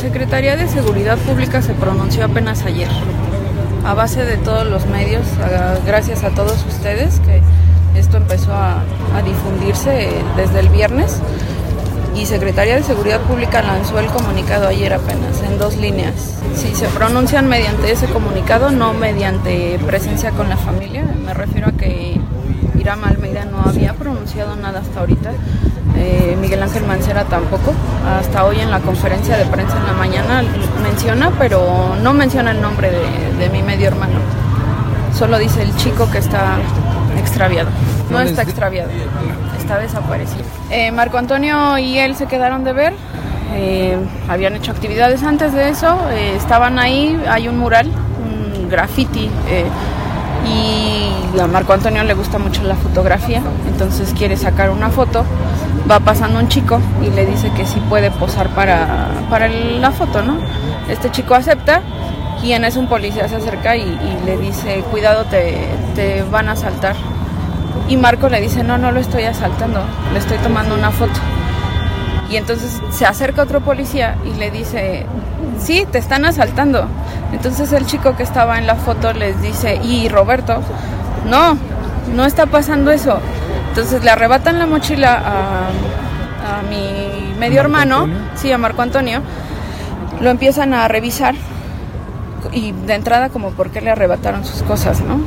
Secretaría de Seguridad Pública se pronunció apenas ayer, a base de todos los medios, gracias a todos ustedes, que esto empezó a difundirse desde el viernes, y Secretaría de Seguridad Pública lanzó el comunicado ayer apenas, en 2 líneas. Si se pronuncian mediante ese comunicado, no mediante presencia con la familia, me refiero a que Iram Almeida no había pronunciado nada hasta ahorita, Miguel Ángel Mancera tampoco, hasta hoy en la conferencia de prensa en la mañana menciona, pero no menciona el nombre de mi medio hermano, solo dice el chico que está extraviado. No está extraviado, está desaparecido. Marco Antonio y él se quedaron de ver, habían hecho actividades antes de eso, estaban ahí, hay un mural, un graffiti, y a Marco Antonio le gusta mucho la fotografía, entonces quiere sacar una foto, va pasando un chico y le dice que sí puede posar para la foto, ¿no? Este chico acepta y en eso un policía se acerca y le dice, cuidado, te van a asaltar. Y Marco le dice, no lo estoy asaltando, le estoy tomando una foto. Y entonces se acerca otro policía y le dice, sí, te están asaltando. Entonces el chico que estaba en la foto les dice, y Roberto, no está pasando eso. Entonces le arrebatan la mochila a mi medio hermano, sí, a Marco Antonio, lo empiezan a revisar y de entrada como por qué le arrebataron sus cosas, ¿no?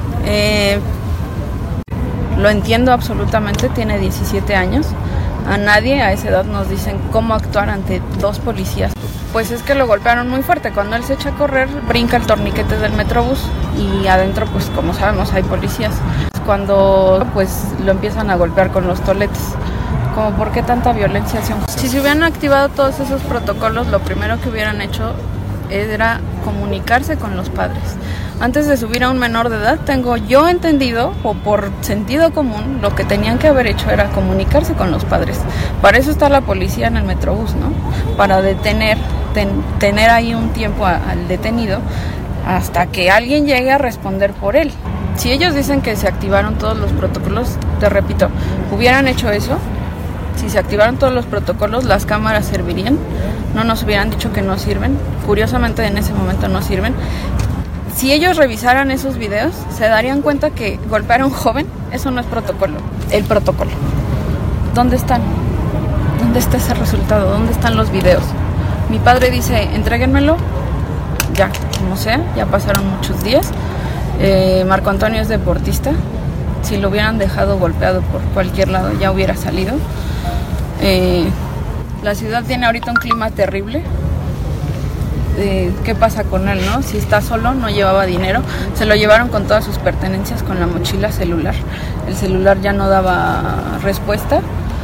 Lo entiendo absolutamente, tiene 17 años. A nadie a esa edad nos dicen cómo actuar ante 2 policías. Pues es que lo golpearon muy fuerte. Cuando él se echa a correr, brinca el torniquete del Metrobús y adentro, pues como sabemos, hay policías. Cuando pues lo empiezan a golpear con los toletes. Como por qué tanta violencia. Si se hubieran activado todos esos protocolos, lo primero que hubieran hecho era comunicarse con los padres. Antes de subir a un menor de edad, tengo yo entendido, o por sentido común, lo que tenían que haber hecho era comunicarse con los padres. Para eso está la policía en el Metrobús, ¿no? Para tener ahí un tiempo al detenido hasta que alguien llegue a responder por él. Si ellos dicen que se activaron todos los protocolos, te repito, hubieran hecho eso. Si se activaron todos los protocolos, las cámaras servirían. No nos hubieran dicho que no sirven. Curiosamente, en ese momento no sirven. Si ellos revisaran esos videos, se darían cuenta que golpear a un joven, eso no es protocolo. El protocolo. ¿Dónde están? ¿Dónde está ese resultado? ¿Dónde están los videos? Mi padre dice, entréguenmelo. Ya, como sea, ya pasaron muchos días. Marco Antonio es deportista. Si lo hubieran dejado golpeado por cualquier lado, ya hubiera salido. La ciudad tiene ahorita un clima terrible. ¿Qué pasa con él, no? Si está solo, no llevaba dinero, se lo llevaron con todas sus pertenencias, con la mochila celular. El celular ya no daba respuesta.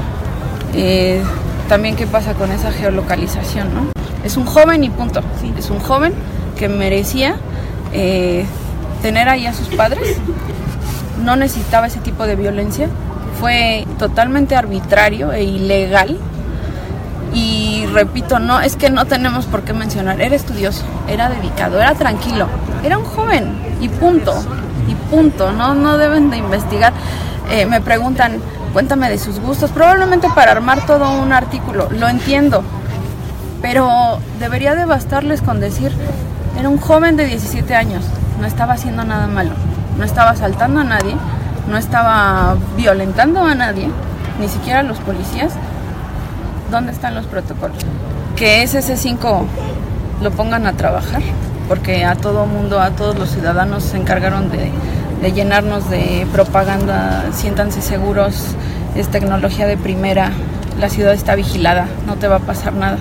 También qué pasa con esa geolocalización, ¿no? Es un joven y punto. Sí, es un joven que merecía tener ahí a sus padres. No necesitaba ese tipo de violencia. Fue totalmente arbitrario e ilegal. Y repito, no, es que no tenemos por qué mencionar. Era estudioso, era dedicado, era tranquilo, era un joven y punto. No deben de investigar. Me preguntan, cuéntame de sus gustos, probablemente para armar todo un artículo, lo entiendo, pero debería de bastarles con decir, era un joven de 17 años, no estaba haciendo nada malo, no estaba asaltando a nadie, no estaba violentando a nadie, ni siquiera a los policías. ¿Dónde están los protocolos? Que ese C5 lo pongan a trabajar, porque a todo mundo, a todos los ciudadanos se encargaron de llenarnos de propaganda, siéntanse seguros, es tecnología de primera, la ciudad está vigilada, no te va a pasar nada.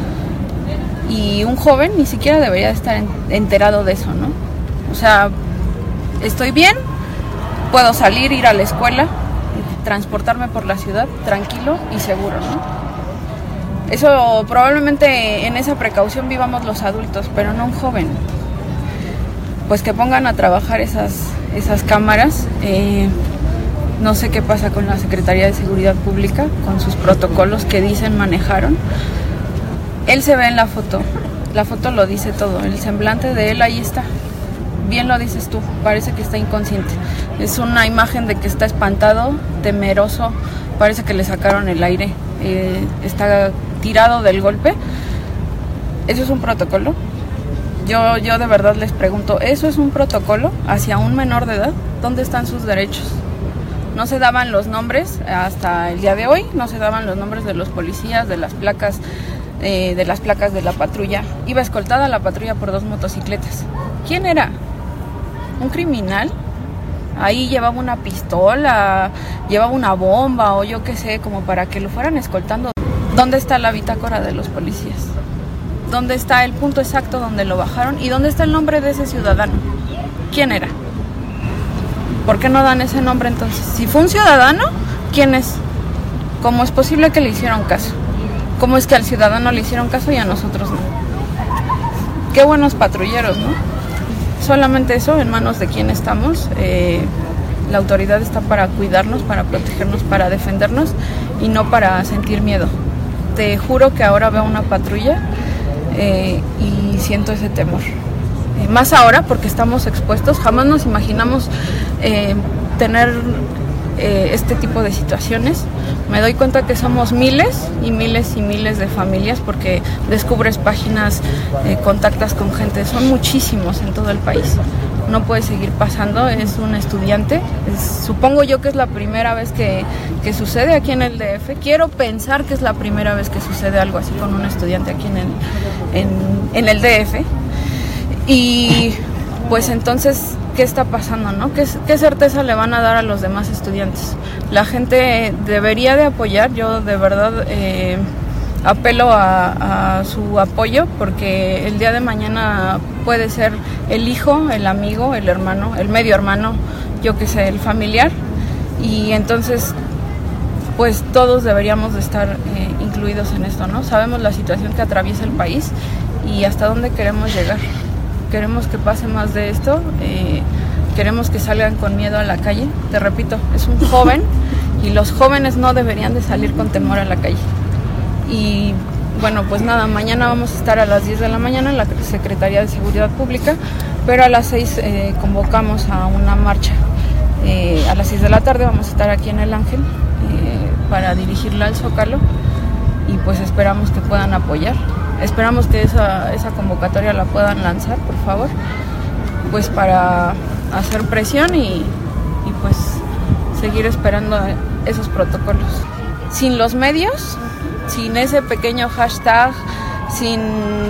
Y un joven ni siquiera debería estar enterado de eso, ¿no? O sea, estoy bien, puedo salir, ir a la escuela, transportarme por la ciudad tranquilo y seguro, ¿no? Eso probablemente en esa precaución vivamos los adultos, pero no un joven. Pues que pongan a trabajar esas cámaras. No sé qué pasa con la Secretaría de Seguridad Pública, con sus protocolos que dicen manejaron. Él se ve en la foto lo dice todo, el semblante de él ahí está. Bien lo dices tú, parece que está inconsciente. Es una imagen de que está espantado, temeroso, parece que le sacaron el aire. Está tirado del golpe ¿Eso es un protocolo? Yo de verdad les pregunto, ¿eso es un protocolo hacia un menor de edad? ¿Dónde están sus derechos? No se daban los nombres hasta el día de hoy, no se daban los nombres de los policías, de las placas de la patrulla. Iba escoltada la patrulla por 2 motocicletas. ¿Quién era? ¿Un criminal? Ahí llevaba una pistola, llevaba una bomba o yo qué sé, como para que lo fueran escoltando. ¿Dónde está la bitácora de los policías? ¿Dónde está el punto exacto donde lo bajaron? ¿Y dónde está el nombre de ese ciudadano? ¿Quién era? ¿Por qué no dan ese nombre entonces? Si fue un ciudadano, ¿quién es? ¿Cómo es posible que le hicieron caso? ¿Cómo es que al ciudadano le hicieron caso y a nosotros no? Qué buenos patrulleros, ¿no? Solamente eso, en manos de quién estamos. La autoridad está para cuidarnos, para protegernos, para defendernos y no para sentir miedo. Te juro que ahora veo una patrulla y siento ese temor. Más ahora porque estamos expuestos, jamás nos imaginamos tener este tipo de situaciones. Me doy cuenta que somos miles y miles y miles de familias porque descubres páginas, contactas con gente, son muchísimos en todo el país. No puede seguir pasando, es un estudiante, supongo yo que es la primera vez que sucede aquí en el DF, quiero pensar que es la primera vez que sucede algo así con un estudiante aquí en el DF. Y pues entonces, ¿qué está pasando, no? ¿Qué certeza le van a dar a los demás estudiantes? La gente debería de apoyar, yo de verdad apelo a su apoyo porque el día de mañana puede ser el hijo, el amigo, el hermano, el medio hermano, yo qué sé, el familiar, y entonces pues todos deberíamos de estar incluidos en esto, ¿no? Sabemos la situación que atraviesa el país y hasta dónde queremos llegar. Queremos que pase más de esto, queremos que salgan con miedo a la calle. Te repito, es un joven y los jóvenes no deberían de salir con temor a la calle. Y bueno, pues nada, mañana vamos a estar a las 10 de la mañana en la Secretaría de Seguridad Pública, pero a las 6 convocamos a una marcha. A las 6 de la tarde vamos a estar aquí en El Ángel para dirigirla al Zócalo y pues esperamos que puedan apoyar. Esperamos que esa convocatoria la puedan lanzar, por favor, pues para hacer presión y pues seguir esperando esos protocolos. Sin los medios, sin ese pequeño hashtag, sin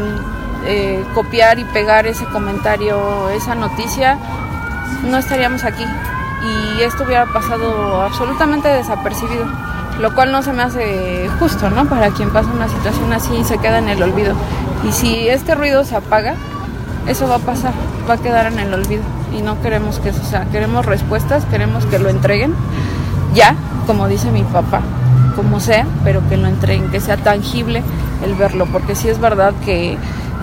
copiar y pegar ese comentario, esa noticia, no estaríamos aquí y esto hubiera pasado absolutamente desapercibido, lo cual no se me hace justo, ¿no? Para quien pasa una situación así se queda en el olvido. Y si este ruido se apaga, eso va a pasar, va a quedar en el olvido. Y no queremos que eso sea, queremos respuestas, queremos que lo entreguen ya, como dice mi papá, como sea, pero que lo entreguen, que sea tangible el verlo, porque sí es verdad que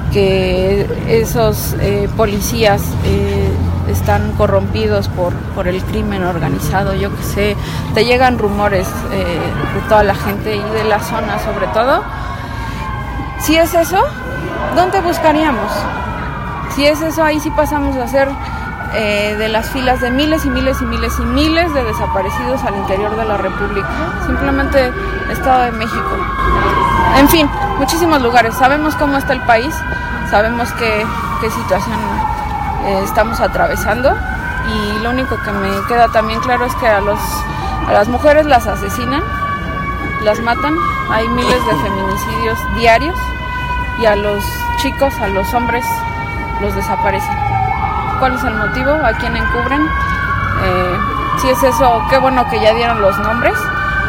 esos policías están corrompidos por el crimen organizado, yo qué sé, te llegan rumores de toda la gente y de la zona sobre todo. Si es eso, ¿dónde buscaríamos? Si es eso, ahí sí pasamos a ser de las filas de miles y miles y miles y miles de desaparecidos al interior de la República, simplemente Estado de México. En fin, muchísimos lugares. Sabemos cómo está el país, sabemos qué situación estamos atravesando y lo único que me queda también claro es que a las mujeres las asesinan, las matan, hay miles de feminicidios diarios y a los chicos, a los hombres los desaparecen. ¿Cuál es el motivo? ¿A quién encubren? Si es eso, qué bueno que ya dieron los nombres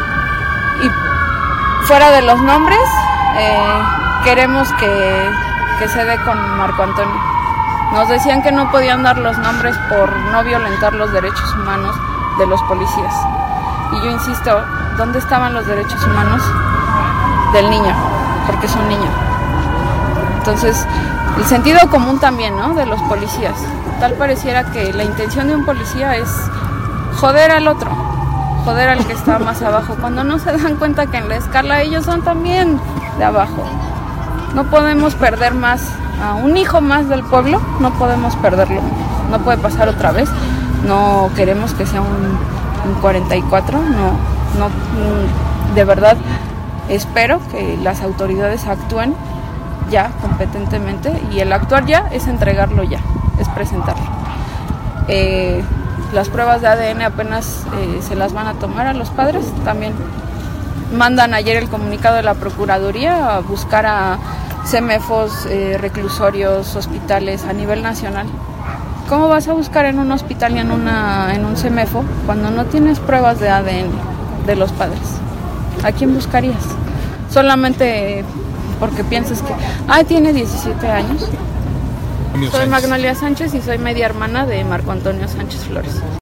y fuera de los nombres queremos que se dé con Marco Antonio. Nos decían que no podían dar los nombres por no violentar los derechos humanos de los policías. Y yo insisto, ¿dónde estaban los derechos humanos del niño? Porque es un niño. Entonces, el sentido común también, ¿no? De los policías. Tal pareciera que la intención de un policía es joder al otro, joder al que está más abajo, cuando no se dan cuenta que en la escala ellos son también de abajo. No podemos perder más a un hijo más del pueblo, no podemos perderlo, no puede pasar otra vez. No queremos que sea un 44, no, de verdad espero que las autoridades actúen ya competentemente, y el actuar ya es entregarlo ya, es presentarlo. Las pruebas de ADN apenas se las van a tomar a los padres. También mandan ayer el comunicado de la Procuraduría a buscar a CEMEFOS, reclusorios, hospitales a nivel nacional. ¿Cómo vas a buscar en un hospital y en un CEMEFO cuando no tienes pruebas de ADN de los padres? ¿A quién buscarías? Solamente porque piensas que, tiene 17 años. Soy Magnolia Sánchez y soy media hermana de Marco Antonio Sánchez Flores.